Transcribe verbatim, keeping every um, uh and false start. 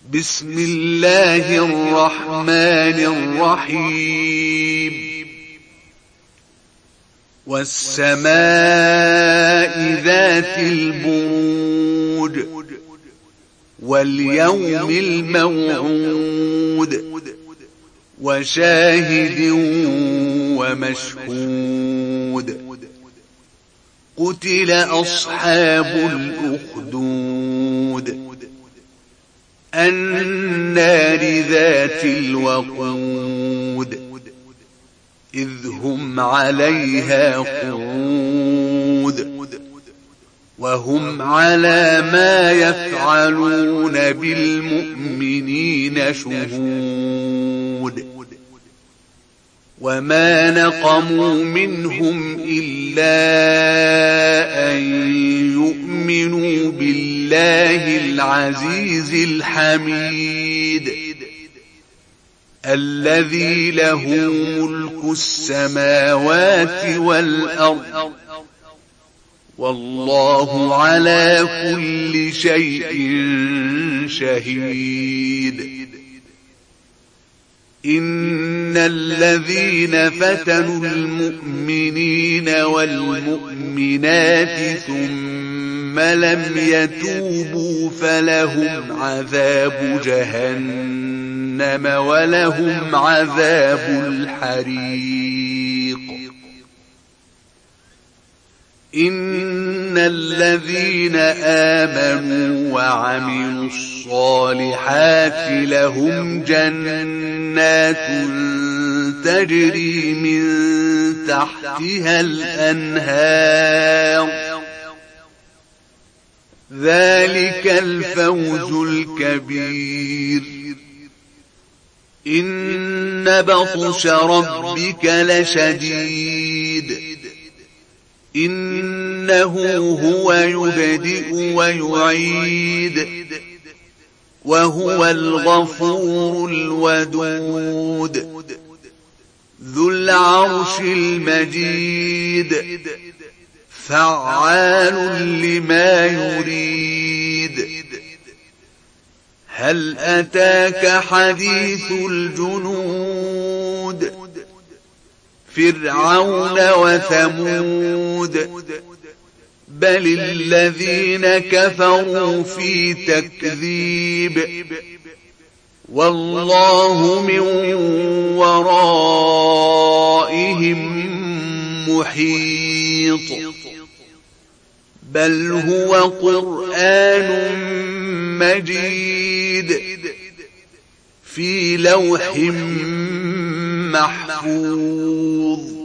بسم الله الرحمن الرحيم والسماء ذات البروج واليوم الموعود وشاهد ومشهود قتل أصحاب الأخدود النار ذات الوقود إذ هم عليها قعود وهم على ما يفعلون بالمؤمنين شهود وما نقموا منهم إلا أن يؤمنوا بالله العزيز الحميد الذي له ملك السماوات والأرض والله على كل شيء شهيد إن الذين فتنوا المؤمنين والمؤمنات ثم لم يتوبوا فلهم عذاب جهنم ولهم عذاب الحريق إن الذين آمنوا وعملوا الصالحات لهم جنات تجري من تحتها الأنهار ذلك الفوز الكبير إن بطش ربك لشديد إنه هو يبدئ ويعيد وهو الغفور الودود ذو العرش المجيد فعال لما يريد هل أتاك حديث الجنود فرعون وثمود بل الذين كفروا في تكذيب والله من ورائهم محيط بل هو قرآن مجيد في لوح محفوظ